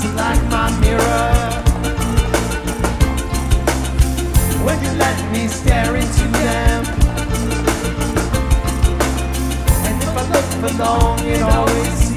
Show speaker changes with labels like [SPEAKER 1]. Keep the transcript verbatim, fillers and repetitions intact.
[SPEAKER 1] like my mirror. When you let me stare into them, and if I look for long, it always seems